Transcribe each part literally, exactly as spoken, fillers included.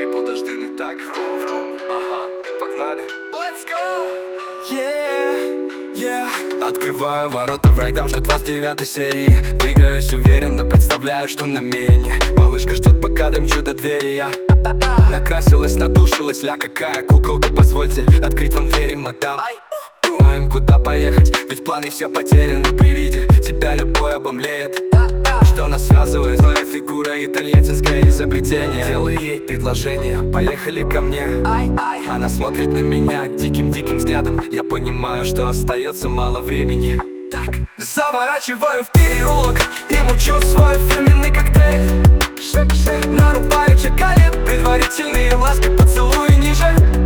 подожди, не так. Ага, погнали. Let's go! Yeah, yeah. Открываю ворота в рай, там ждет вас девятой серии. Двигаюсь уверенно, представляю, что намерение. Малышка ждет, пока домчу до двери я. Накрасилась, надушилась, ля какая куколка, позвольте открыть вам двери, мадам. Думаем, куда поехать, ведь планы все потеряны. При виде тебя любой обомлеет. Что нас связывает, твоя фигура, итальянское изобретение. Делаю ей предложение, поехали ко мне. Она смотрит на меня диким-диким взглядом. Я понимаю, что остается мало времени. Так, заворачиваю в переулок и мучу свой фирменный коктейль. Нарубаю чекали, предварительные ласки, поцелуй ниже.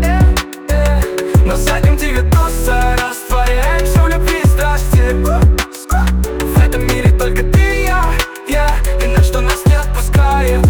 На заднем девяносто растворяемся в любви и страсти. В этом мире только ты и я, я, и на что нас не отпускает.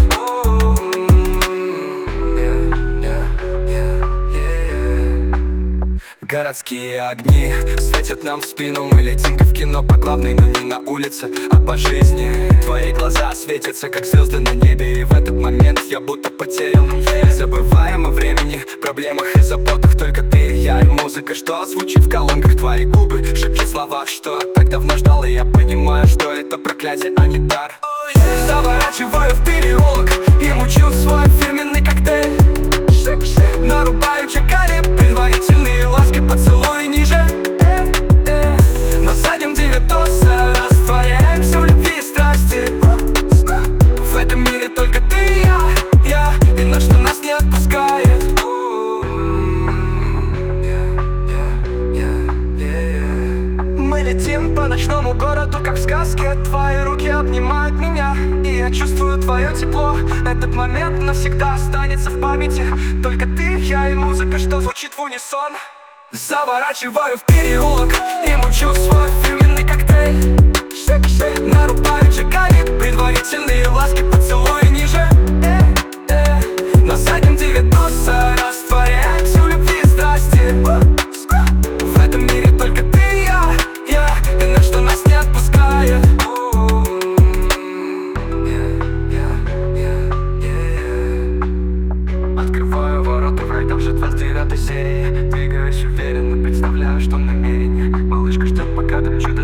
Городские огни светят нам в спину. Мы летим как в кино по главной, но не на улице, а по жизни. Твои глаза светятся, как звезды на небе. И в этот момент я будто потерян. Забываем о времени, проблемах и заботах. Только ты и я, и музыка, что звучит в колонках. Твои губы шепчут слова, что так давно ждал. И я понимаю, что это проклятие, а не дар. Заворачиваю в переулок и мучу свой фирменный коктейль. Нарубаю чекали, предварительные ласки, поцелуй ниже. На заднем девяносто растворяемся в любви и страсти. В этом мире только ты и я, я, и на что нас не отпускает. Мы летим по ночному городу, как в сказке. Твои руки обнимают меня, и я чувствую твое тепло. Этот момент навсегда останется в памяти. Только ты, я и музыка, что звучит в унисон. Заворачиваю в переулок и мучу свой фирменный коктейль. Нарубаю чекали, предварительные ласки, поцелуй ниже. На заднем девяносто растворяемся в любви и страсти. В этом мире только ты и я, я, и на что нас не отпускает. Открываю ворота в рай, там ждет вас девятой серии. Двигаюсь уверенно, представляю, что намерение. Малышка ждет, пока домчу до